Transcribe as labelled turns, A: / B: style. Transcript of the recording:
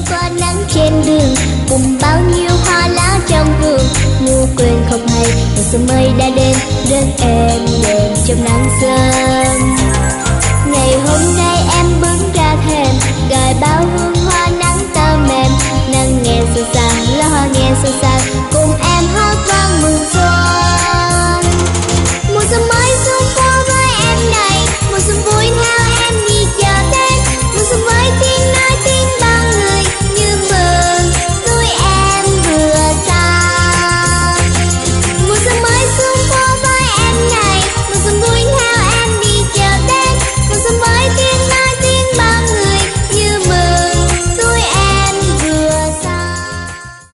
A: có nắng trên đường, cùng bao nhiêu hoa lá trong vườn. Ngủ quên không hay, một sớm mây đã đến rất êm đềm trong nắng sớm.